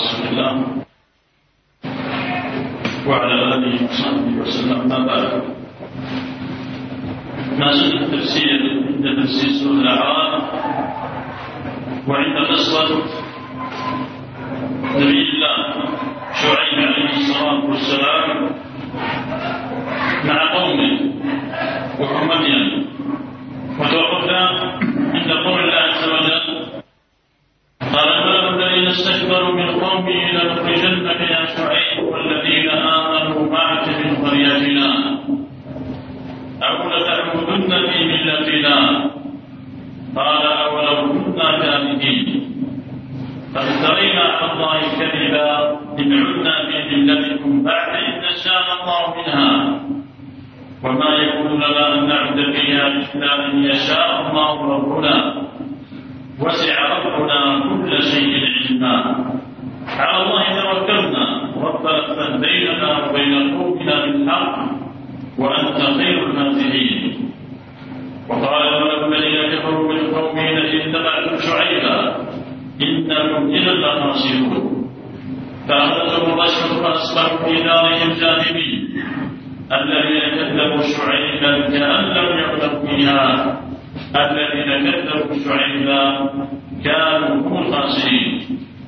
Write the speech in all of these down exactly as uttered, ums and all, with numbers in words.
رسول الله وعلى آله وصحبه وسلم. ما بعد، ما زلنا التفسير عند تفسير سورة الأعراف وعند قصة نبي الله شعيب عليه الصلاة والسلام مع قومه وهم مدين، وتوقفنا عند قول الله عز وجل: قال الملأ الذين استكبروا من قومه لنخرجنك يا شعيب والذين آمنوا معك من قريتنا أو لتعودن في ملتنا. قال أولو كنا كارهين قد افترينا على الله كذبا إن عدنا في ملتكم بعد إذ نجانا الله منها وما يكون لنا أن نعود فيها إلا أن يشاء الله ربنا وسع ربنا كل شيء علما. على الله توكلنا ربنا افتح بيننا وبين قومنا بالحق وأنت خير الناصحين. وقال الملأ الذين كفروا من قومه لئن اتبعتم شعيبا إنكم إذا لخاسرون. فأخذتهم الرجفة فأصبحوا في دارهم جاثمين. الذين كذبوا شعيبا كأن لم يغنوا فيها الذين كذبوا شعيبا كانوا هم الخاسرين.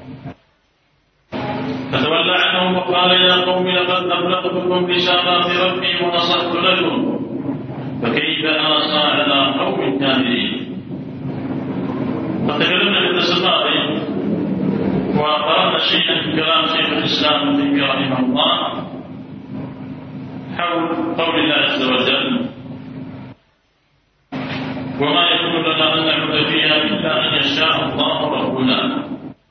فتولى عنهم وقال: يا قوم لقد أبلغتكم رسالات ربي ونصحت لكم فكيف آسى على قوم كافرين. فتكلمنا في الدرس الماضي وقرأنا شيئا من كلام شيخ الإسلام ابن تيمية رحمه الله حول قول الله عز وجل: وما يكون لنا أن نعود فيها إلا أن يشاء الله ربنا.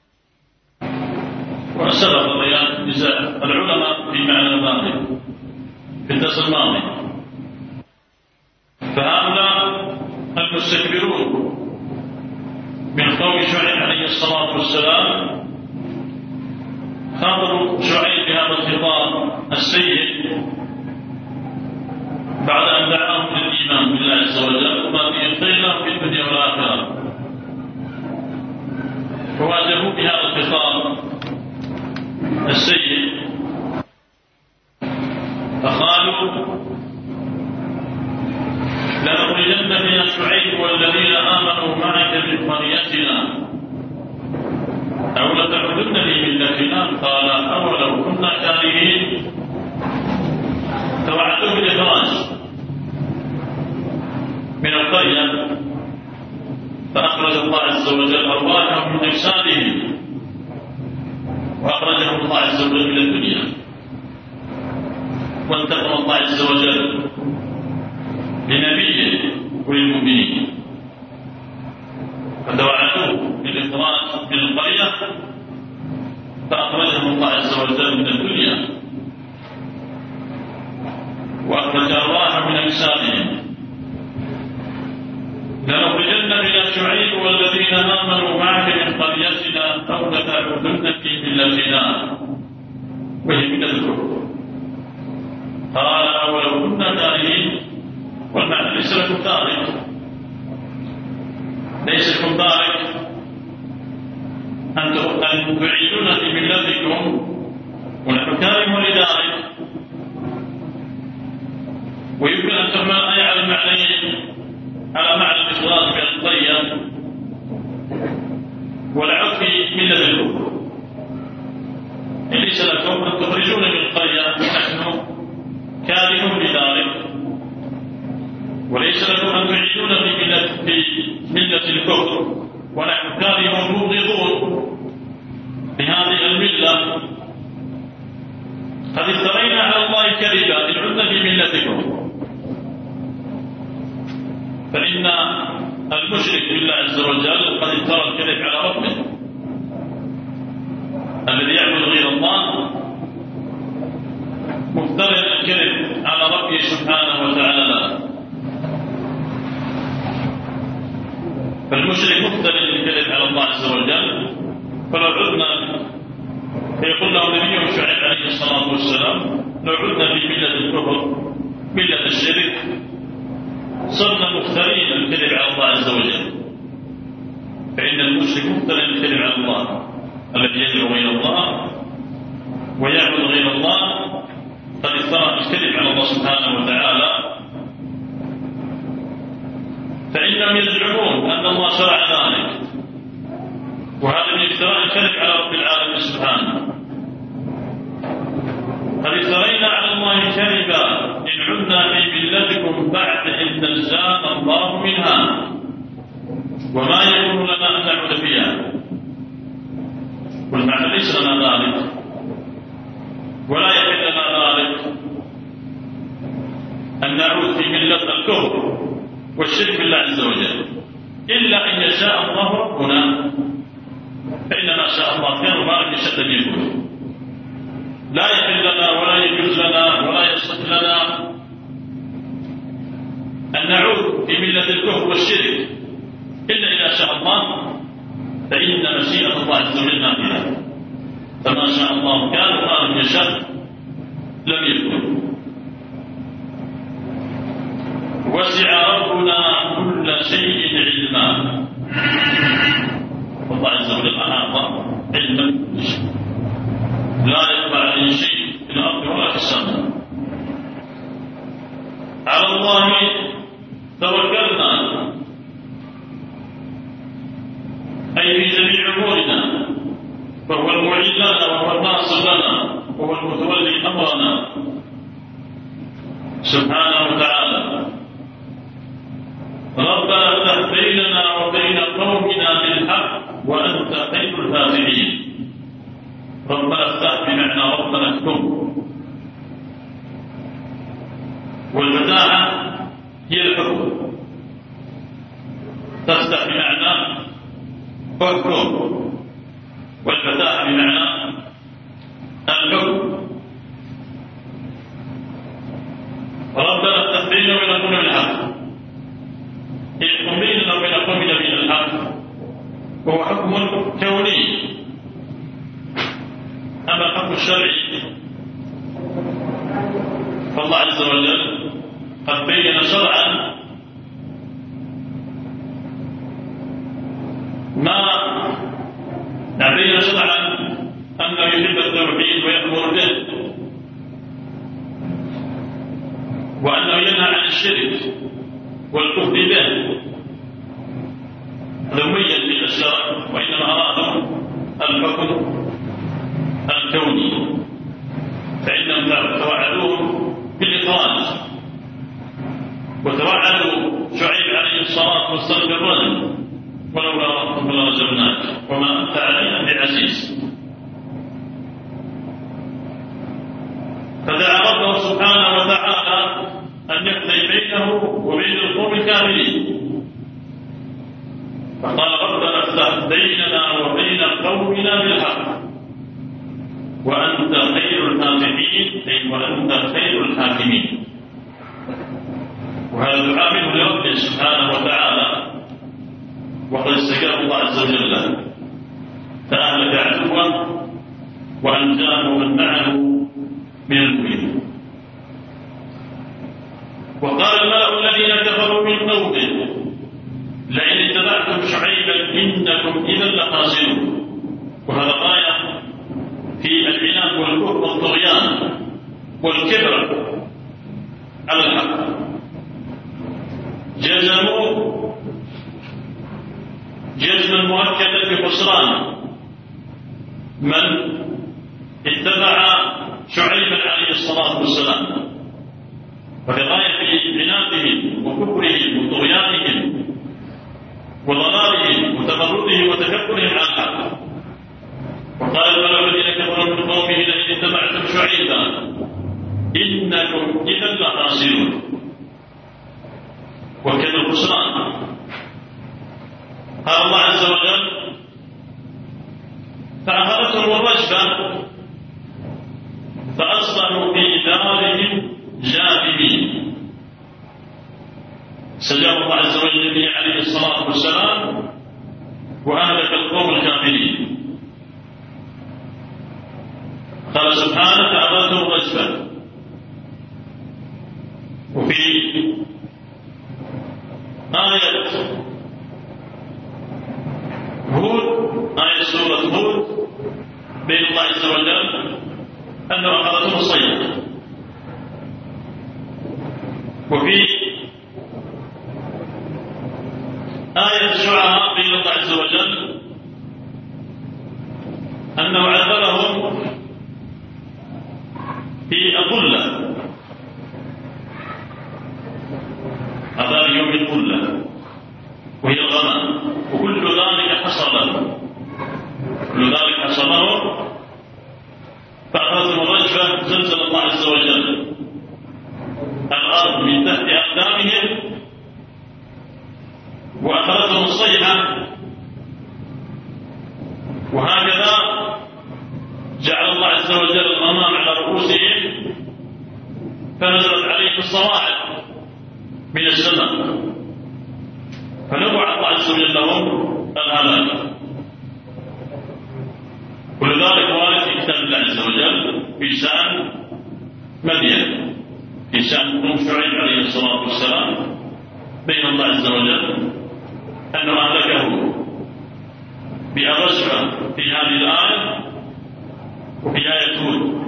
وسبق بيان نزاع العلماء في معنى ذلك في الدرس الماضي. فهؤلاء المستكبرون من قوم شعيب عليه الصلاة والسلام خاطبوا شعيب بهذا الخطاب السيء بعد أن دعاهم للإيمان بالله عز وجل وما فيه خير لهم في الدنيا والآخرة، فواجهوا بهذا الخطاب السيء فقالوا: لنخرجنك يا شعيب والذين آمنوا معك من قريتنا أو لتعودن في ملتنا. قال: أولو كنا كارهين. توعدوا بالإخراج من القرية فأخرج الله عز وجل أرواحهم من أجسادهم وأخرجهم الله عز وجل إلى الدنيا. وانتقم الله عز وجل لنبيه وللمؤمنين فتوعدوه بالإخراج من القرية فأخرجهم الله عز وجل من الدنيا وأخرج أرواحهم من أجسادهم. لنخرجنك يا شعيب والذين آمنوا معك من قريتنا أو لتعودن في ملتنا، وهي من الكفر. قال: أولو كنا كارهين. والمعنى ليس لكم تارك، ليس لكم تارك أن تعيدون في ملتكم ونحن كارهون لذلك. ويمكن أن تحمل الآية على المعنيين، على معنى الإخراج من القرية والعود في ملة الكفر. ليس لكم أن تخرجون من القرية ونحن كارهون لذلك، وليس لكم أن تعيدون في ملة, في ملة الكفر ونحن كارهون مبغضون بهذه الملة. قد افترينا على الله كذبا إن عدنا في ملتكم. فإن المشرك بالله عز وجل قد افترى الكذب على ربه. الذي يعبد غير الله مفترى الكذب على ربه سبحانه وتعالى. فالمشرك مفترى الكذب على الله عز وجل. فلو عدنا فيقول له نبيه شعيب عليه الصلاة والسلام: لو عدنا في ملة الكفر ملة الشرك صرنا مفترين الكذب على الله عز وجل. فإن المشرك مفترى الكذب على الله الذي يدعو غير الله ويعبد غير الله قد افترى الكذب على الله سبحانه وتعالى، فإنهم يزعمون أن الله شرع ذلك، وهذا من افتراء الكذب على رب العالمين سبحانه. قد افترينا على الله كذبا إن عدنا في ملتكم بعد إذ نجانا الله منها وما يكون لنا أن نعود فيها. والمعنى ليس لنا ذلك ولا يحل لنا ذلك أن نعود في ملة الكفر والشرك بالله عز وجل، إلا أن يشاء الله ربنا، فإن ما شاء الله كان وما لم يشاء لم يكن. لا يحل لنا ولا يجوز لنا ولا يصح لنا أن نعود في ملة الكفر والشرك إلا إذا شاء الله، فإن مشيئة الله عز وجل نافذة، فما شاء الله كان وما لم يشاء لم يكن. وسع ربنا كل شيء علما، والله عز وجل أحاط علما كل شيء، لا يخفى عليه شيء في الأرض ولا في السماء. على الله توكلنا أي في جميع أمورنا، فهو المعين لنا وهو الناصر لنا وهو المتولي أمرنا سبحانه وتعالى. ربنا افتح بيننا وبين قومنا بالحق وأنت خير الفاتحين. ربنا افتح بمعنى ربنا اكتب، والفتاحة هي الحكم، تفتح بمعنى احكم، والفتاحة بمعنى الحكم. ربنا افتح بيننا وبين قومنا بالحق، احكم بيننا وبين قومنا بالحق، وهو حكم كوني. أما الحكم الشرعي فالله عز وجل قد بين شرعا ما بين شرعا أنه يحب التوحيد ويأمر به، وأنه ينهى عن الشرك والكفر به. ذميا بالشرع، وإنما أراد الحكم الكوني، فإنهم توعدوهم بالإخراج، وتوعدوا شعيب عليه الصلاة والسلام بالرجم، ولولا رحمتك لرجمناك وما أنت علينا بعزيز. فدعا ربه سبحانه وتعالى أن يقضي بينه وبين القوم الكافرين، فقال ربنا افتح بيننا وبين قومنا بالحق وأنت خير الفاتحين، أي وأنت خير الحاكمين. وهذا دعاء منه لربه سبحانه وتعالى، وقد استجاب الله عز وجل له، فأهلك عدوه وأنجاه ومن معه من المؤمنين. وقال الملأ الذين كفروا من قومه لئن اتبعتم شعيبا إنكم إذا لخاسرون. وهذا غاية في العناد والكفر والطغيان والكبر على الحق. جزموا جزما مؤكدا بخسران من اتبع شعيبا عليه الصلاة والسلام، وبغاية في عنادهم وكفرهم وطغيانهم وضلالهم وتمردهم وتكبرهم على الحق. وقال الملأ الذين كفروا من قومه لئن اتبعتم شعيبا إنكم إذا لخاسرون. وكذا الخسران. قال الله عز وجل فأخذتهم الرجفة فأصبحوا في دارهم جاثمين. استجاب الله عز وجل للنبي عليه الصلاة والسلام وأهلك القوم الكافرين. قال سبحانه فأخذتهم الرجفة. وفي آية هود، آية سورة هود بين الله عز وجل أنه أخذته الصيحة. وفي آية الشعراء بين الله عز وجل أنه عذبهم في الظلة، عذاب يوم الظلة وهي الغمام، وكل ذلك حصل له كل ذلك حصل له فأخذتهم الرجفة، زلزل الله عز وجل الأرض من تحت أقدامهم وأخذتهم الصيحة. وهكذا جعل الله عز وجل الغمام على رؤوسهم فنزلت عليهم الصواعق من السماء، فنوع الله عز وجل لهم الهلاك. كل ذلك وارد في كتاب الله عز وجل في شأن مدين، في شأن قوم شعيب عليه الصلاة والسلام، بين الله عز وجل أنه أهلكه بالرجفة في هذه الآية، وفي آية هود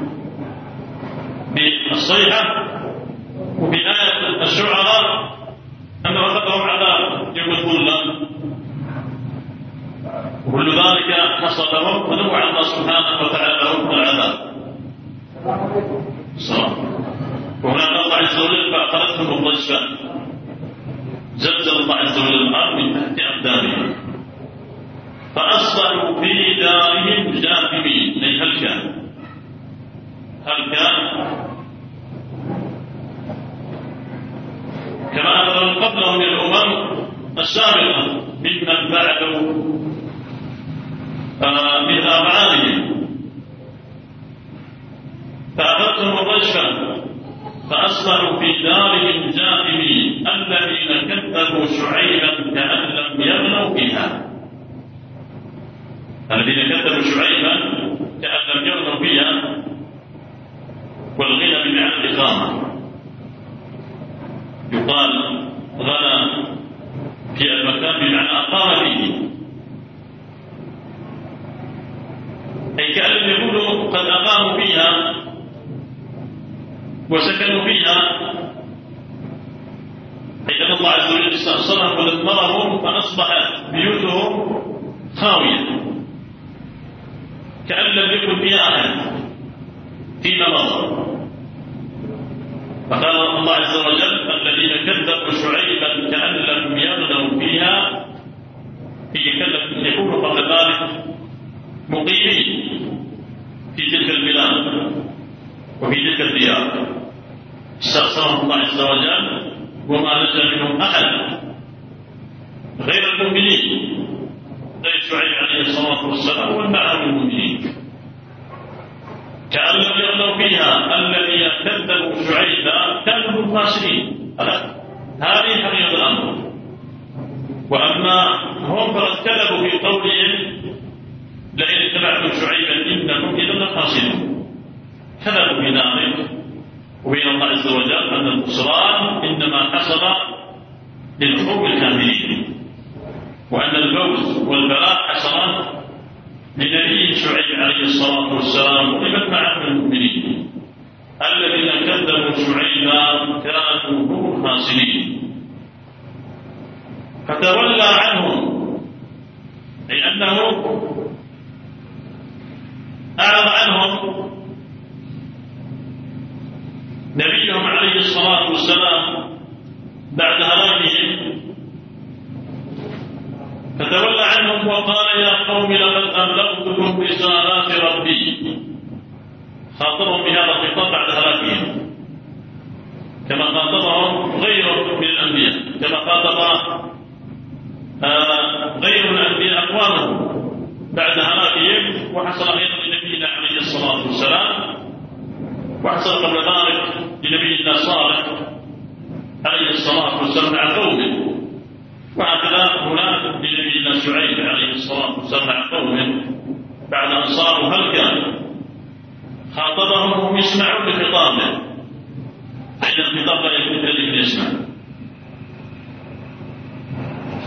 بالصيحة، وفي آية الشعراء أنه أخذهم عذاب يوم الظلة. وكل ذلك حصل لهم فنوع الله سبحانه وتعالى لهم العذاب. وهناك الله عز وجل فأخذتهم الرجفة، زلزل الله عز وجل الأرض من تحت أقدامهم فأصبحوا في دارهم جاثمين، أي هل كان هل كان كما أخذ قبلهم من الأمم السابقة ممن بعدوا من آبائهم، فأخذتهم الرجفة فأصبحوا في دارهم جاثمين الذين كذبوا شعيبا كأن لم يغنوا فيها. الذين كذبوا شعيبا كأن لم يغنوا فيها، والغنى بمعنى الإقامة، يقال غنى في المكان بمعنى أقام فيه، أي كأن لم يكونوا قد أقاموا فيها وسكنوا فيها، أي أن الله عز وجل استأصلهم ودمرهم فأصبحت بيوتهم خاوية كأن لم يكن فيها أحد فيما مضى. فقال الله عز وجل الذين كذبوا شعيبا كأن لم يغنوا فيها، هي كذب يكونوا قبل ذلك مقيمين في تلك البلاد وفي تلك الديار، استأصلهم الله عز وجل وما نجا منهم أحد غير المؤمنين، غير شعيب عليه الصلاة والسلام والمعهم المؤمنين، كأن لم يغنوا فيها الذين كذبوا شعيبا كانوا هم الخاسرين. هذه حقيقة الأمر. وأما هم فقد كذبوا في قولهم لئن اتبعتم شعيبا إنكم إذا لخاسرون، كذبوا بذلك. وبين الله عز وجل أن الخسران إنما حصل للقوم الكافرين، وأن الفوز والبلاء حصل لنبي شعيب عليه الصلاة والسلام ولمن معه من المؤمنين. الذين كذبوا شعيبا كانوا هم الخاسرين، فتولى عنهم، أي أنه أعرض عنهم نبيهم عليه الصلاة والسلام بعد هلاكهم، فتولى عنهم وقال يا قوم لقد أبلغتكم رسالات ربي. خاطبهم بهذا الخطاب بعد هلاكهم كما خاطبهم غيرهم من الأنبياء، كما خاطب آه غير الأنبياء أقوامهم بعد هلاكهم، وحصل أيضا لنبينا عليه الصلاة والسلام، وحصل قبل ذلك لنبينا صالح عليه الصلاة والسلام مع قومه، وهكذا هناك لنبينا شعيب عليه الصلاة والسلام مع قومه بعد أن صاروا هلكا، خاطبهم وهم يسمعون لخطابه، فإن الخطاب لا يكون الذي يسمع،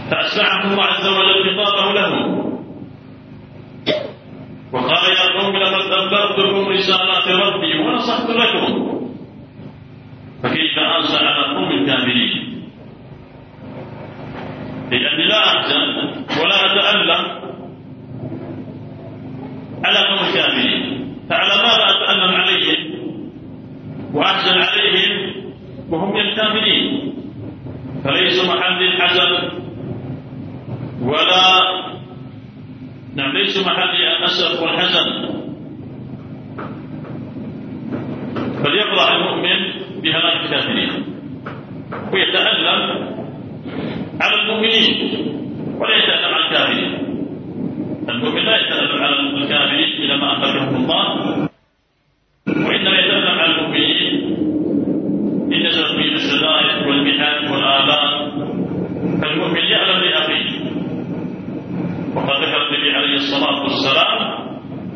فأسمعهم الله عز وجل خطابه لهم وقال يا قوم لقد بلغتكم رسالات ربي ونصحت لكم فكيف أنسى على قوم الكافرين؟ لأني لا أحزن ولا أتألم على قوم الكافرين، فعلى ماذا أتألم عليهم وأحزن عليهم وهم الكافرين؟ فليسوا محل الحزن ولا نعم ليسوا محل الأسف والحزن، فليفرح المؤمن بهلاك الكافرين ويتألم على المؤمنين ولا يتألم على الكافرين. المؤمن لا يتألم على الكافرين إلى ما أخرجهم الله، وإنما يتألم على المؤمنين إن نزلت بهم الشدائد والمحن والآلام، فالمؤمن يعلم لأخيه. وقد ذكر النبي عليه الصلاة والسلام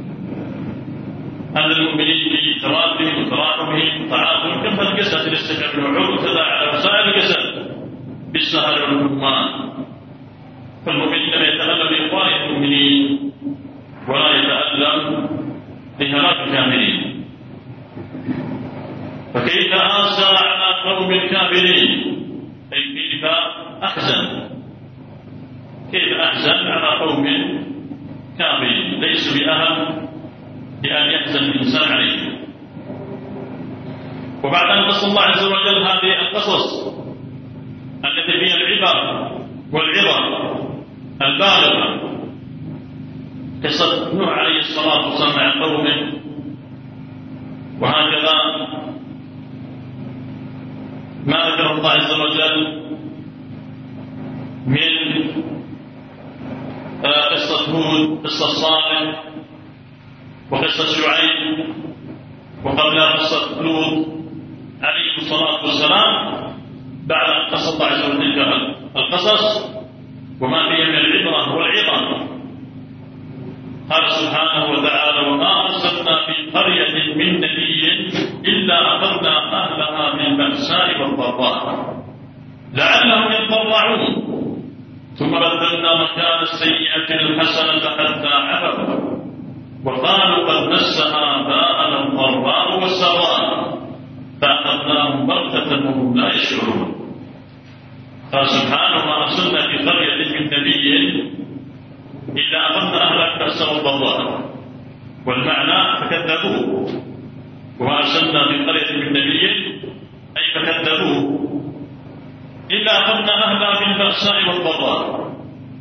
أن المؤمنين في تراثهم وتراحمهم وتعاطفهم كما الجسد الاستشعار بالوعود تداعى على وسائل الجسد بالسهر والهمان، فالمؤمن إنما يتألم لإخوان المؤمنين ولا يتألم لهلاك الكافرين. فكيف آسى على قوم الكافرين؟ أي كيف أحزن كيف أحزن على قوم كافرين ليسوا بأهم بأن يحزن الإنسان عليه. وبعد أن قص الله عز وجل هذه القصص التي فيها العبر والعظة البالغة، قصة نوح عليه الصلاة والسلام مع قومه، وهكذا ما ذكر الله عز وجل من قصة هود، قصة صالح، وقصة شعيب، وقبلها قصة لوط عليه الصلاة والسلام، بعد أن قص الله عز وجل القصص وما فيها من العبرة والعظة. قال سبحانه وتعالى: وما أرسلنا في قرية من نبي إلا أخذنا أهلها بالبأساء والضراء لعلهم يضرعون ثم بدلنا مكان السيئة الحسنة حتى عفوا وقالوا قد مس آباءنا الضراء والسراء فأخذناهم بغتة وهم لا يشعرون. قال سبحانه: ما أرسلنا في قرية من نبي إلا أخذنا أهلها بالبأساء والضراء، والمعنى فكذبوه. وما أرسلنا في قرية من نبي أي فكذبوه إلا أخذنا أهلها بالبأساء والضراء.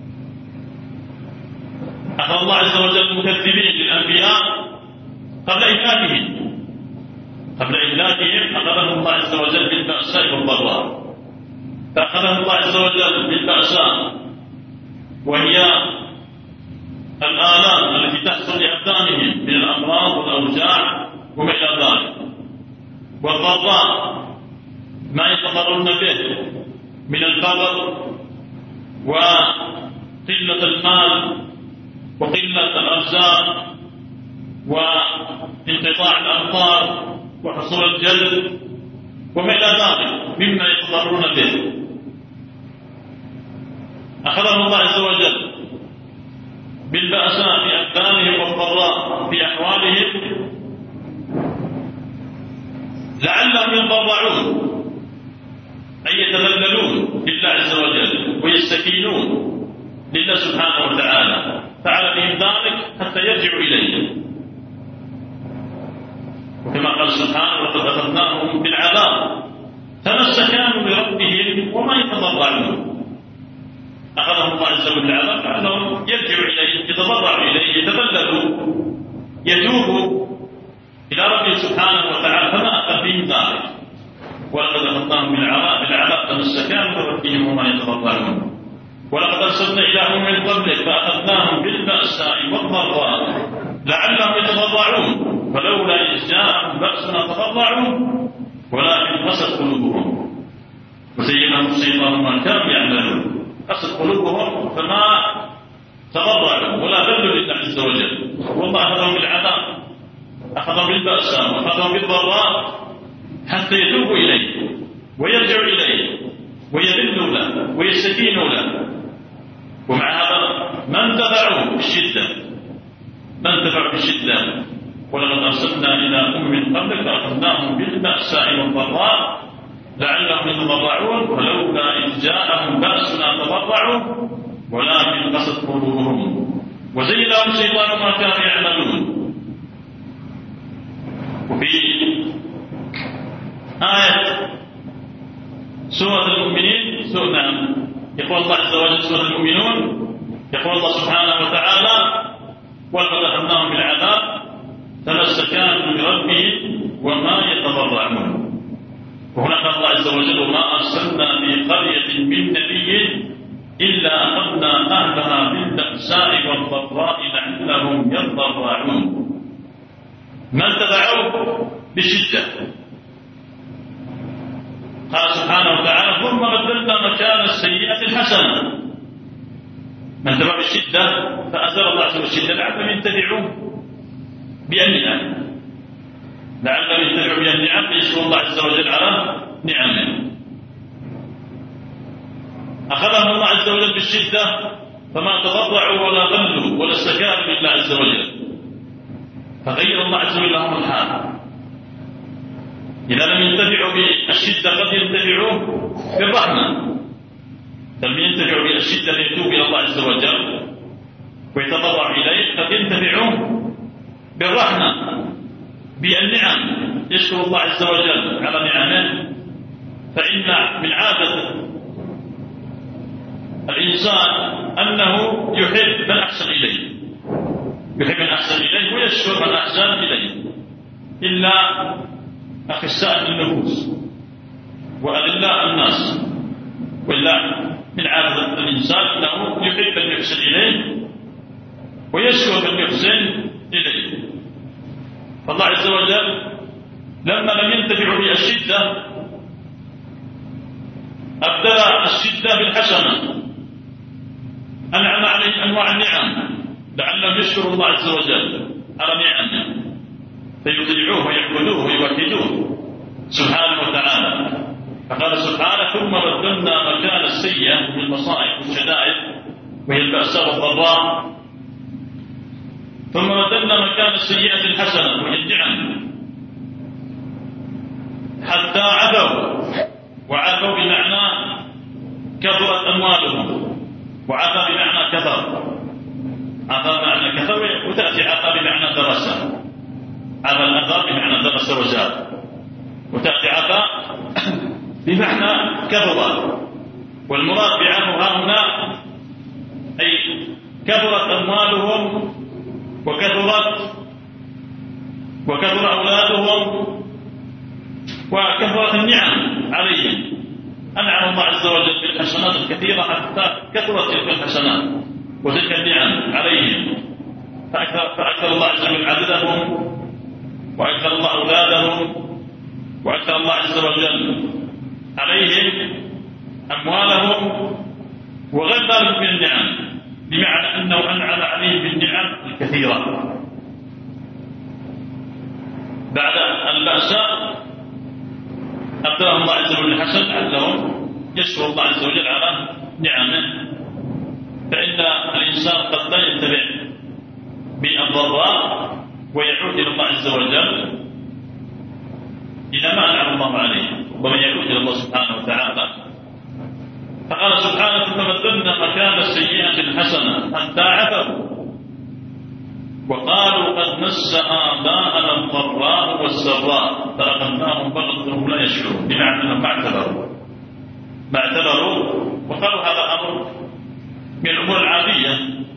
أخذ الله عز وجل المكذبين للأنبياء قبل إهلاكهم قبل إهلاكهم أخذهم الله عز وجل بالبأساء والضراء. فأخذهم الله عز وجل بالبأساء وهي الآلام التي تحصل لأبدانهم من الأمراض والأوجاع وما إلى ذلك، والضراء ما يتضررون به من الفقر وقلة المال وقلة الأرزاق وانقطاع الأمطار وحصول الجلد وما إلى ذلك مما يتضررون به. أخذهم الله عز وجل بالبأساء في أبدانهم والضراء في أحوالهم لعلهم يضرعون أي يتذللون لله عز وجل ويستكينون لله سبحانه وتعالى، فعل بهم ذلك حتى يرجعوا إليه. وكما قال سبحانه: ولقد أخذناهم بالعذاب فما استكانوا لربهم وما يتضرعون. أخذهم الله عز وجل بالعذاب فأنهم يرجعوا إليه، يتضرعوا إليه، يتذللوا، يتوبوا إلى ربه سبحانه وتعالى، فما أخذ بهم ذلك. ولقد أخذناهم بالعذاب بالعذاب فما استكانوا لربهم وما يتضرعون. ولقد أرسلنا إلى أمم من قبلك فأخذناهم بالبأساء والضراء لعلهم يتضرعون فلولا إذ جاءهم بأسنا تضرعوا ولكن قست قلوبهم وزين لهم الشيطان ما كانوا يعملون. قست قلوبهم فما تضرعوا ولا ذلوا لله عز وجل، والله أخذهم بالعذاب، أخذهم بالبأساء وأخذهم بالضراء حتى يتوبوا إليه ويرجعوا إليه ويذلوا له ويستكينوا له. ومع هذا ما انتفعوا بالشدة ما انتفعوا بالشدة الضراء لعلهم يتضرعون فلولا إذ جاءهم بأسنا تضرعوا ولكن قست قلوبهم وزين لهم الشيطان ما كانوا يعملون. وفي آية سورة المؤمنين سورة نعم يقول الله عز وجل سورة المؤمنون يقول الله سبحانه وتعالى ولقد أخذناهم بالعذاب فما استكانوا لربهم وما يتضرعون. وهنا قال الله عز وجل وما أرسلنا في قرية من نبي إلا أخذنا أهلها بالبأساء والضراء لعلهم يضرعون. ما اتبعوه بشدة. قال سبحانه وتعالى ثم بدلنا مكان السيئة الحسنة. من اتبع بالشدة فأزال الله عز وجل الشدة لعلهم يتبعون بالنعم لعلهم يتبعوا بالنعم ليشكروا الله عز وجل على نعمه. أخذهم الله عز وجل بالشدة فما تضرعوا ولا ضلوا ولا استكانوا لله عز وجل فغير الله عز وجل لهم الحال. إذا لم ينتفعوا بالشدة قد ينتفعوا بالرحمة. لم ينتفعوا بالشدة ليتوب إلى الله عز وجل ويتضرع إليه قد ينتفعوا بالرحمة بالنعم يشكر الله عز وجل على نعمه. فإن من عادة الإنسان أنه يحب من أحسن إليه يحب من أحسن إليه ويشكر من أحسن إليه إلا أخساء النفوس وأذلاء الناس. وإلا من عادة الإنسان أنه يحب من يحسن إليه ويشكر من يحسن إليه. فالله عز وجل لما لم ينتفعوا بالشدة أبدل الشدة بالحسنة أنعم عليه أنواع النعم لعلهم يشكروا الله عز وجل على نعمه فيطيعوه ويعبدوه ويوحدوه سبحانه وتعالى. فقال سبحانه ثم بدلنا مكان السيئة بالمصائب والشدائد وهي البأساء والضراء ثم بدلنا مكان السيئة الحسنة وهي النعم حتى عفوا. وعفوا بمعنى كثرت أموالهم وعفا بمعنى كثر. عفا بمعنى كثر وتأتي عفا بمعنى درس. عفا الأثر بمعنى درس وزاد وتأتي عفا بمعنى كثر. والمراد بعفو هنا أي كثرت أموالهم وكثرت وكثر أولادهم وكثرت النعم عليهم. أنعم الله عز وجل بالحسنات الكثيرة حتى كثرت تلك الحسنات وتلك النعم عليهم فأكثر, فأكثر الله عز وجل عددهم وأكثر الله أولادهم وأكثر الله عز وجل عليهم أموالهم وغير ذلك من النعم بمعنى أنه أنعم عليهم بالنعم الكثيرة. بعد البأساء أبدلهم الله عز وجل الحسن لعلهم يشكر الله عز وجل على نعمه. فإن الإنسان قد لا يتبع بالضراء ويعود إلى الله عز وجل إذا ما أنعم الله عليه ومن يعود إلى الله سبحانه وتعالى. فقال سبحانه ثم بدلنا مكان السيئة الحسنة حتى عفوا وقالوا قد مس آباءنا الضراء والسراء فأخذناهم بغتة وهم لا يشعرون بمعنى أنهم ما اعتبروا ما اعتبروا وقالوا هذا أمر من الأمور العادية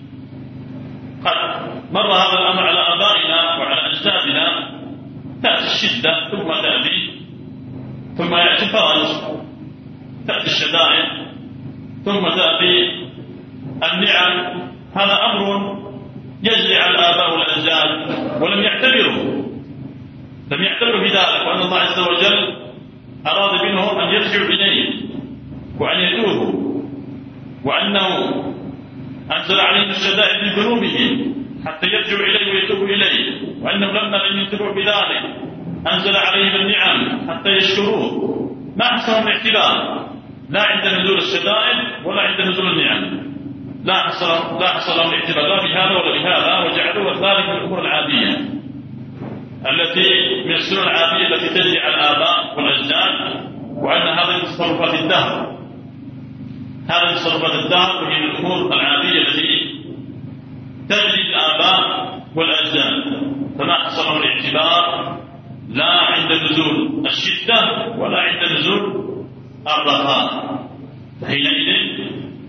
قد مر هذا الأمر على آبائنا وعلى أجدادنا تأتي الشدة ثم تأتي ثم يأتي الفرج تأتي الشدائد ثم تأتي النعم. هذا أمر يجري على الآباء والأجداد ولم يعتبروا لم يعتبروا بذلك وأن الله عز وجل أراد منهم أن يرجعوا إليه وأن يتوبوا وأنه أنزل عليهم الشدائد لذنوبهم حتى يرجعوا إليه ويتوبوا إليه وأنهم لما لم ينتبهوا بذلك أنزل عليهم النعم حتى يشكروه. ما حصلهم الاعتبار لا عند نزول الشدائد ولا عند نزول النعم لا حصل لا حصل لهم الاعتبار لا بهذا ولا بهذا وجعلوا ذلك من الأمور العادية. التي من السنن العادية التي تجري على الآباء والأجداد، وأن هذه من تصرفات الدهر، هذه من تصرفات الدهر وهي من الأمور العادية التي تجري الآباء والأجداد، فما حصله الاعتبار لا عند نزول الشدة ولا عند نزول الرخاء، حينئذ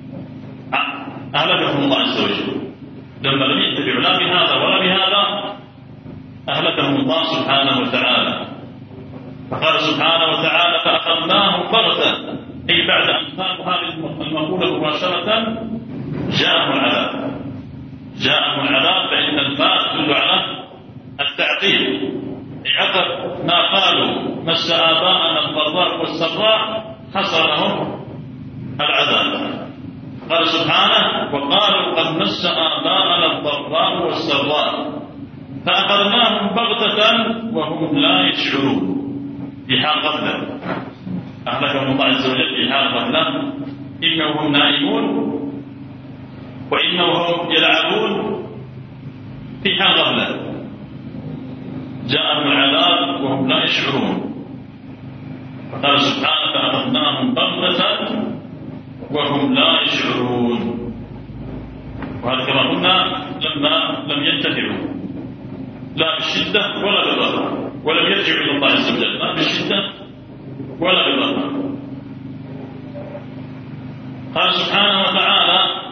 أهلكهم الله عز وجل لما لم يتبعوا لا بهذا ولا بهذا، أهلكهم الله سبحانه وتعالى. فقال سبحانه وتعالى فأخذناهم بغتة، أي بعد أن قالوا هذه المقولة مباشرة جاءهم العذاب، جاءهم العذاب، فإن الفاء تدل على التعقيب، عقب ما قالوا مس آباءنا الضراء والسراء حصل لهم العذاب. قال سبحانه وقالوا قد مس آباءنا الضراء والسراء فأخذناهم بغتة وهم لا يشعرون، في حال غفلة، أهلكهم الله عز وجل في حال غفلة، إما وهم نائمون وإما وهم يلعبون، في حال غفلة جاءهم العذاب وهم لا يشعرون. فقال سبحانه فأخذناهم بغتة وهم لا يشعرون، وهذا كما قلنا لما لم ينتفعوا لا بالشدة ولا بالضرر، ولم يرجعوا إلى الله عز وجل لا بالشدة ولا بالضرر. قال سبحانه وتعالى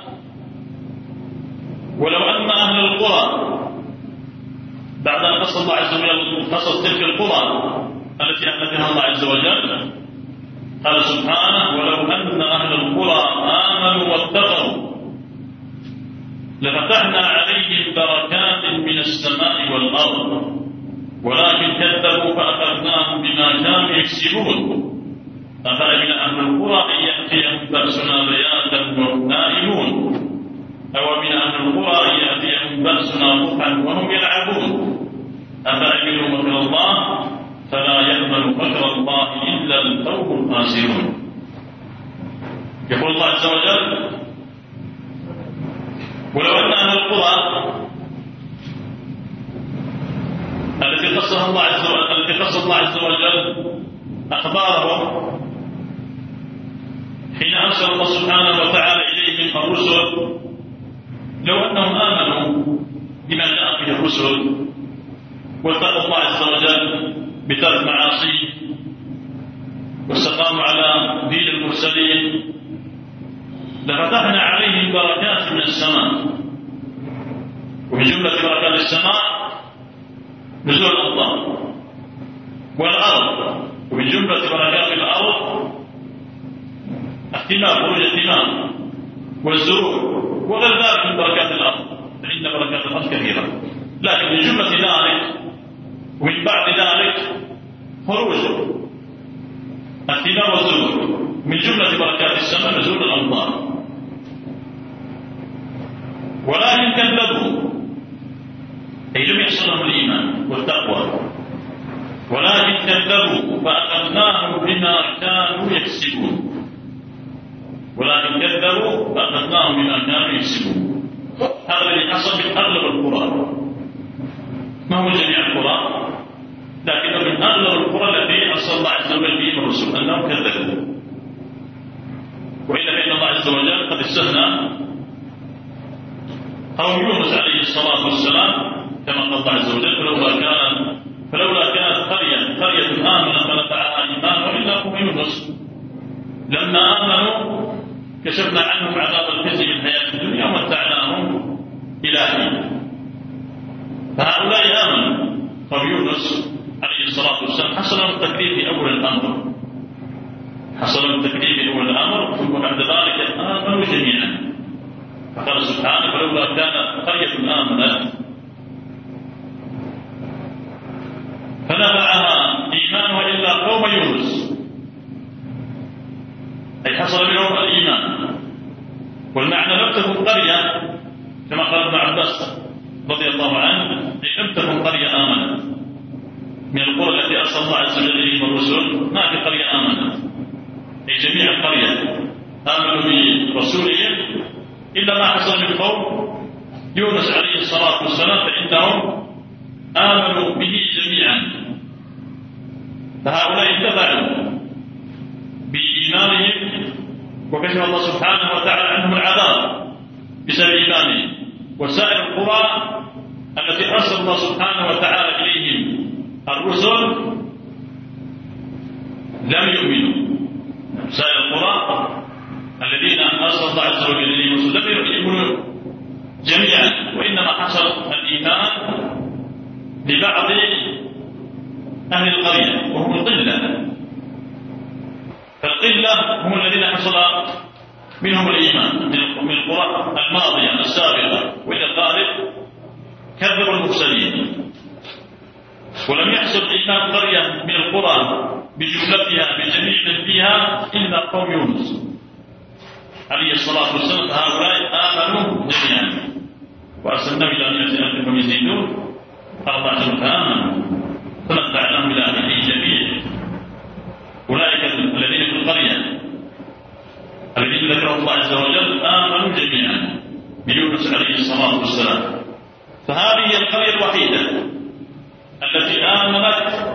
ولو أن أهل القرى، بعد أن قص الله عز وجل قصص تلك القرى التي أهلكها الله عز وجل، قال سبحانه ولو أن أهل القرى آمنوا واتقوا لفتحنا عليهم بركات من السماء والأرض ولكن كذبوا فأخذناهم بما كانوا يكسبون. أفأمن أهل القرى أن يأتيهم بأسنا بياتا وهم نائمون، أو من أهل القرى أن يأتيهم بأسنا ضحى وهم يلعبون، أفأمنوا مكر الله فلا يأمن مكر الله إلا القوم الخاسرون. يقول الله عز وجل ولو أن أهل القرى التي قصها الله عز وجل التي قص الله عز وجل أخبارهم حين أرسل الله سبحانه وتعالى إليهم الرسل، لو أنهم آمنوا بما جاء به الرسل واتقوا الله عز وجل بترك معاصيه واستقاموا على دين المرسلين لفتحنا عليهم بركات من السماء، ومن جملة بركات السماء نزول الأمطار، والأرض ومن جملة بركات الأرض احتمال خروج احتمال والزروع وغير ذلك من بركات الأرض، فإن بركات الأرض كثيرة، لكن من جملة ذلك ومن بعد ذلك خروج احتمال والزروع، من جملة بركات السماء نزول الأمطار. ولكن كذبوا أي لم يحصل لهم الإيمان والتقوى، ولكن كذبوا فأخذناهم بما كانوا يكسبون، ولكن كذبوا فأخذناهم بما كانوا يكسبون. هذا الذي حصل من أغلب القرى، ما هو جميع القرى، لكن من أغلب القرى التي أرسل الله عز وجل فيهم الرسل أنهم كذبوا. وإلا فإن الله عز وجل قد استثنى قوم يونس عليه الصلاة والسلام كما قال الله عز وجل فلولا كان فلولا كانت قرية قرية آمنت فنفعها إيمان وإلا قوم يونس لما آمنوا كشفنا عنهم عذاب الخزي في الحياة الدنيا ومتعناهم إلى حين. فهؤلاء آمنوا قوم يونس عليه الصلاة والسلام، حصل لهم التكليف في أول الأمر، حصل لهم التكليف في أول الأمر، ثم بعد ذلك آمنوا جميعا. فقال سبحانه فلولا كانت قرية آمنت فنفعها إيمانها إلا قوم يونس، أي حصل منهم الإيمان. والمعنى لم تكن قرية كما قال ابن عباس رضي الله عنه، لم تكن قرية آمنت من القرى التي أرسل الله عز وجل إليهم الرسل، ما في قرية آمنت، أي جميع القرية آمنوا برسولهم إلا ما حصل من قوم يونس عليه الصلاة والسلام، فإنهم آمنوا به جميعا جميعا. فهؤلاء انتفعوا بإيمانهم وكشف الله سبحانه وتعالى عنهم العذاب بسبب إيمانهم. وسائر القرى التي أرسل الله سبحانه وتعالى إليهم الرسل لم يؤمنوا. سائر القرى الذين أرسل الله عز وجل إليهم الرسل لم يؤمنوا جميعا، وإنما حصل الإيمان لبعض أهل القرية وهم القلة. فالقلة هم الذين حصل منهم الإيمان من القرى الماضية السابقة، وإلى الغالب كذبوا المرسلين. ولم يحصل إيمان قرية من القرى بجملتها بجميع من فيها إلا قوم يونس عليه الصلاة والسلام. فهؤلاء آمنوا جميعا وأرسلناهم إلى مئة ألف فهم يزيدون أربعة فآمنوا فمتعناهم إلى حين جميع. أولئك الذين في القرية الذين ذكرهم الله عز وجل آمنوا جميعا بيونس عليه الصلاة والسلام. فهذه هي القرية الوحيدة التي آمنت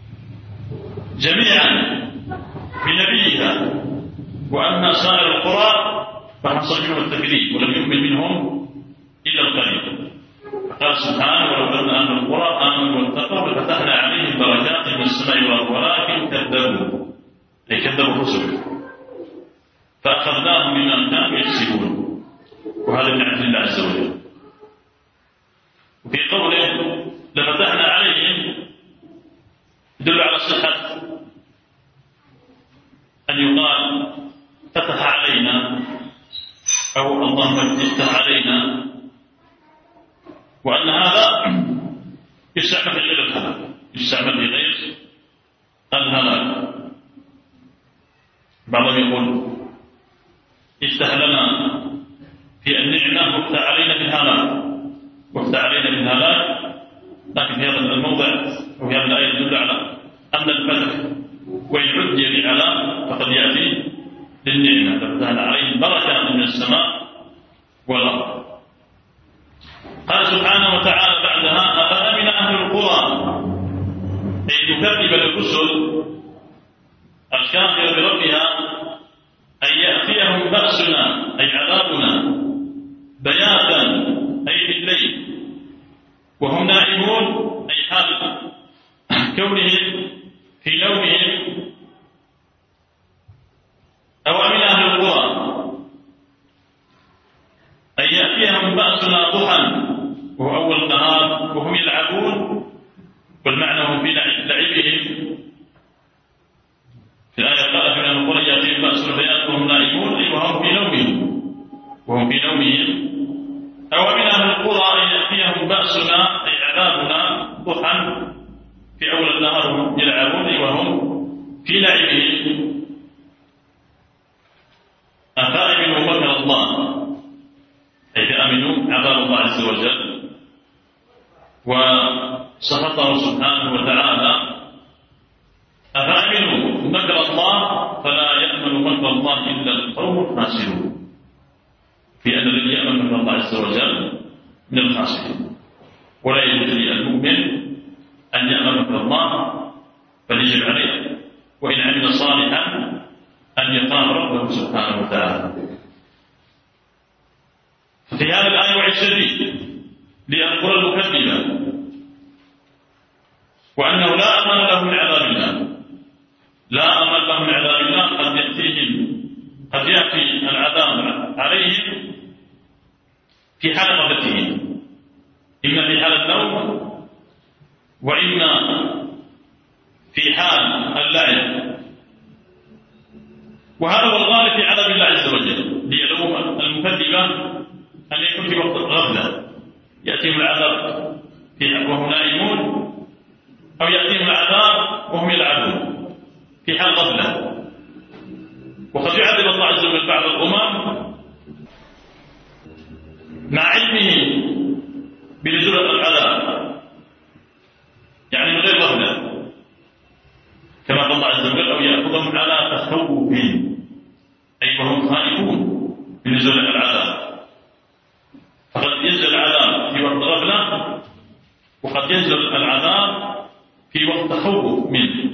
جميعا بنبيها، وأما سائر القرى فحصل منهم التكذيب ولم يؤمن منهم إلا القليل. قال سبحانه: ولو أن أهل القرى آمنوا واتقوا لفتحنا عليهم بركات من السماء والأرض ولكن كذبوا، أي كذبوا الرسل فأخذناهم بما كانوا يكسبون. وهذا من عند الله عز وجل. وفي قوله لفتحنا عليهم يدل على صحة أن يقال فتح علينا أو اللهم افتح علينا، وأن هذا يستعمل في غير الهلاك، يستعمل في غير الهلاك. بعضهم يقول افتح لنا في النعمة وافتح علينا في الهلاك، وافتح علينا في الهلاك. لكن في هذا الموضع وفي هذه الآية تدل على أن الفتح وإن عدي بعلام فقد يأتي للنعمة. ففتحنا عليهم بركة من السماء والأرض. قال سبحانه وتعالى بعدها: أفأمن أهل القرى، أي يكذب الرسل الكافر بربها أن يأتيهم بأسنا أي عذابنا بياتا أي بالليل وهم نائمون أي حال كونهم في نومهم. أو أمن أهل القرى أن يأتيهم بأسنا ضحى وهو أول النهار وهم يلعبون، والمعنى هم في لعبهم. في الآية قال في أهل القرى يأتيهم بأسنا بياتا وهم نائمون أي وهم في نومهم وهم في نومهم. أو من أهل القرى أن يأتيهم بأسنا أي عذابنا ضحى في أول النهار وهم يلعبون وهم في لعبهم. أفأمنوا مكر الله أي فأمنوا عذاب الله عز وجل وسخطه سبحانه وتعالى. أفأمنوا مكر الله فلا يأمن مكر الله إلا القوم الخاسرون، في أن الذي يأمن مكر الله عز وجل من الخاسرين. ولا يجوز للمؤمن أن يأمن مكر الله بل يجب عليه وإن عمل صالحا أن يقام ربه سبحانه وتعالى. في هذا الآية وعي شديد للقرى المكذبة وأنه لا أمان له من عذاب الله، لا أمان له من عذاب الله. قد يأتيهم قد يأتي العذاب عليهم في حال غفلتهم، إما في حال النوم وإما في حال اللعب. وهذا هو الغالب في عذاب الله عز وجل ليعلم المكذبة أن يكون في وقت غفلة يأتيهم العذاب وهم نائمون، أو يأتيهم العذاب وهم يلعبون في حال غفلة. وقد يعذب الله عز وجل بعض الأمم مع علمه بنزول العذاب، يعني من غير غفلة كما قال الله عز وجل: أو يأخذهم على تخوف أي وهم خائفون بنزول العذاب. فقد ينزل العذاب في وقت غفلة، وقد ينزل العذاب في وقت تخوف منه،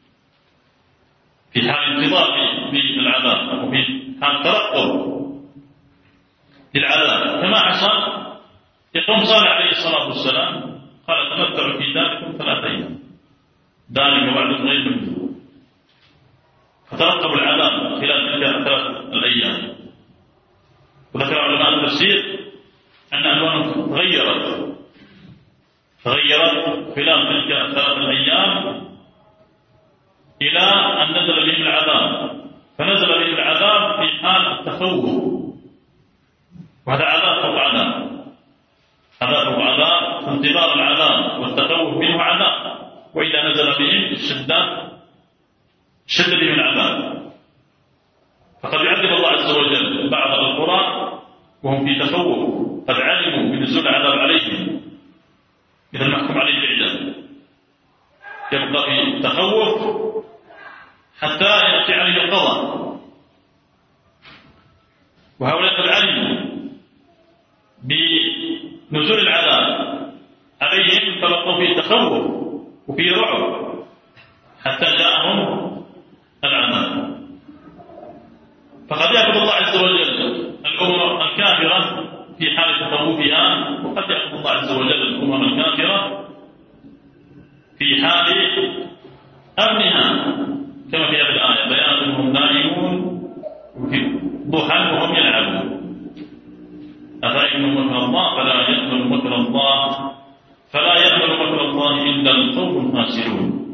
في حال انتظار للعذاب وفي حال ترقب للعذاب. كما حصل يقوم صالح عليه الصلاة والسلام قال تمتعوا في داركم ثلاثة أيام، ذلك وعد غير مكذوب، فترقبوا العذاب خلال تلك الثلاث الأيام. وذكر علماء التفسير أن ألوانهم تغيرت تغيرت خلال تلك الثلاث الأيام إلى أن نزل بهم العذاب، فنزل بهم العذاب في حال التخوف، وهذا عذاب فوق عذاب، عذاب فوق عذاب، في انتظار العذاب والتخوف منه عذاب، وإذا نزل بهم الشدة شد بهم العذاب. فقد يعذب الله عز وجل بعض القرى وهم في تخوف، قد علموا بنزول العذاب عليهم إذا المحكوم عليه بالإعدام، يبقى في تخوف حتى يأتي عليه القضاء. وهؤلاء قد علموا بنزول العذاب عليهم فبقوا في تخوف وفي رعب حتى جاءهم العذاب. فقد يأخذ الله عز وجل الأمم الكافرة في حال تخوفها، وقد يأخذ الله عز وجل الأمم الكافرة في حال أمنها، كما في هذه الآية بيان هم نائمون ضحى وهم يلعبون أفأمنوا مكر الله فلا يأمن مكر الله فلا يأمن مكر الله إلا القوم الخاسرون.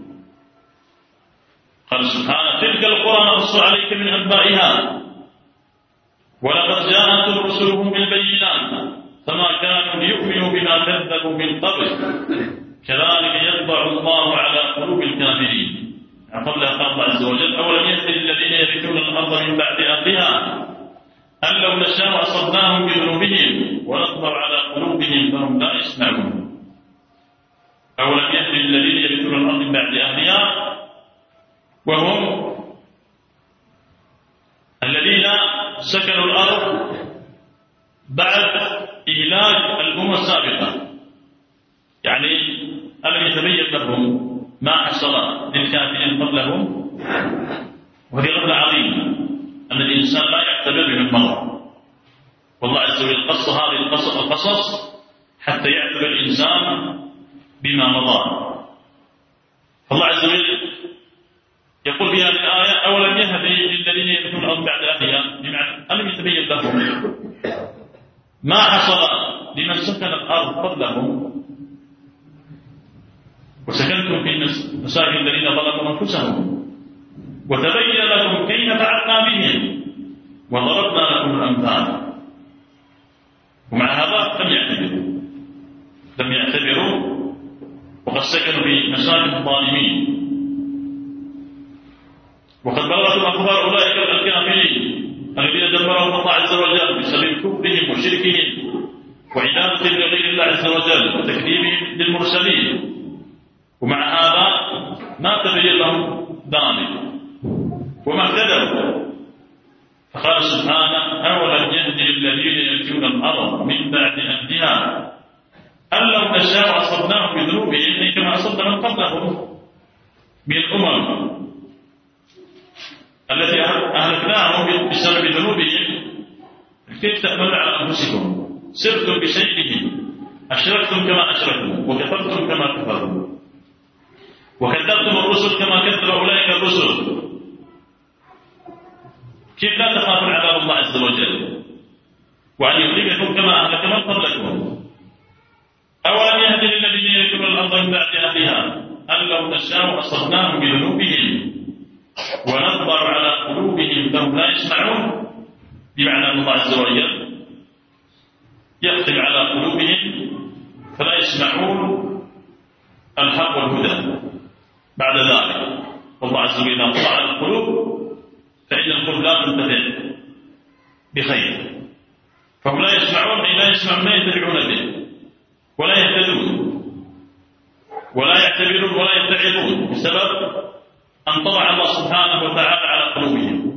قال سبحانه تلك القرى نقص عليك من أنبائها ولقد جاءتهم رسلهم بالبينات فما كانوا ليؤمنوا بما كذبوا من قبل كذلك يطبع الله على قلوب الكافرين. قبلها قال الله عز وجل أولم يهد للذين يرثون الأرض من بعد أهلها أن لو نشاء أصبناهم بذنوبهم ونطبع على قلوبهم فهم لا يسمعون. أولم يهد للذين يرثون الأرض من بعد أهلها وهم الذين سكنوا الأرض بعد إهلاك الأمم السابقة، يعني ألم يتبين لهم ما حصل للكافرين قبلهم. وهذه غفلة عظيمة أن الإنسان لا يعتبر بمن مضى، والله عز وجل قص هذه القصص حتى يعتبر الإنسان بما مضى. فالله عز وجل يقول في هذه الآية أولم يهد للذين يرثون الأرض بعد أهلها، بمعنى ألم يتبين لهم ما حصل لمن سكن الأرض قبلهم وسكنتم في مساكن الذين ظلموا أنفسهم وتبين لكم كيف فعلنا بهم وضربنا لكم الأمثال. ومع هذا لم يعتبروا لم يعتبروا وقد سكنوا في مساكن الظالمين. وقد بلغتهم أخبار أولئك الكافرين الذين دمرهم الله عز وجل بسبب كفرهم وشركهم وعبادتهم لغير الله عز وجل وتكذيبهم للمرسلين. ومع هذا ما تبين لهم ذلك وما اهتدوا. فقال سبحانه أولم يهد للذين يرثون الأرض من بعد أهلها أن لو نشاء أصبناهم بذنوبهم كما أصبنا من قبلهم من الأمم التي أهلكناهم بسبب ذنوبهم. كيف تأمنون على أنفسكم سرتم بشيئهم أشركتم كما أشركوا وكفرتم كما كفروا وكذبتم الرسل كما كذب أولئك الرسل. كيف لا تخافون عذاب الله عز وجل وأن يهلككم كما أهلك من قبلكم. أولم يهد للذين يرثون الأرض من بعد أهلها أن لو نشاء أصبناهم بذنوبهم ونطبع على قلوبهم فهم لا يسمعون، بمعنى أن الله عز وجل يختم على قلوبهم فلا يسمعون الحق والهدى بعد ذلك. والله عز وجل إذا طبع على القلوب فإن القلوب لا تنتفع بخير، فهم لا يسمعون أي لا يسمعون ما يتبعون به ولا يهتدون ولا يعتبرون ولا يتعظون بسبب أن طبع الله سبحانه وتعالى على قلوبهم.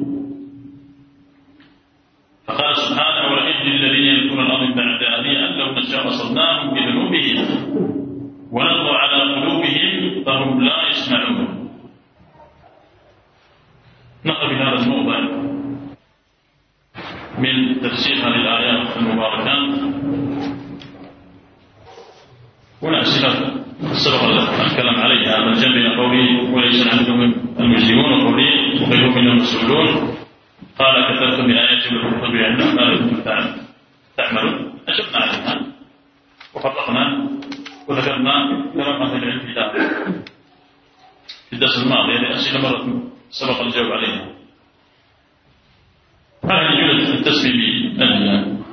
فقال سبحانه ولئن للذين يرثون الأرض من بعد أهلها أن لو نشاء أصبناهم بذنوبهم ونطبع على قلوبهم فهم قولي وليس نحن المسلمون وقولي وغيرهم من المسؤولون قال كتبت من آيات وكتب بعلم ما لم كنتم تعملون أجبنا عليها وفرقنا وذكرنا كلام أهل العلم في في الدرس الماضي هذه أسئلة مرة سبق الجواب عليها. هذه جملة التسمية بالأديان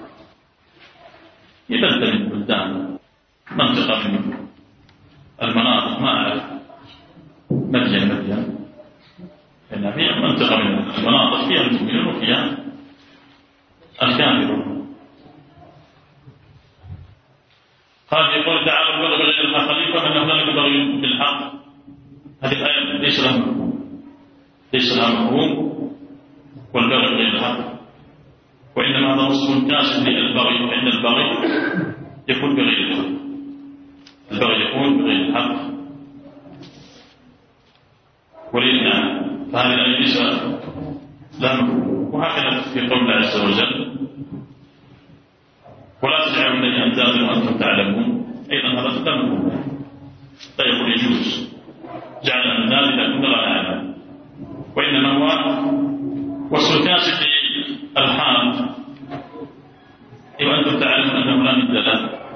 يبدأ من بلدان منطقة من المناطق ما أعرف مدين مدين لأن هي منطقة من المناطق فيها المؤمنون وفيها الكافرون. قال يقول تعالى البغي بغير الحق خليفة أنه لا يبغي بالحق. هذه الآية ليس لها مفهوم ليس لها مفهوم والبغي بغير الحق، وإنما هذا وصف كاسد للبغي، فإن البغي يكون بغير الحق، البغي يكون بغير الحق ولله. فهذه الآية ليس لها مفهوم. وهكذا في قول الله عز وجل ولا تجعلوا لله أندادا وأنتم تعلمون، أيضا هذا لا مفهوم لا يقول يجوز جعل أندادا إذا كنا لا نعلم، وإنما هو وصف كاسد للحال وأنتم تعلمون أنه لا ند له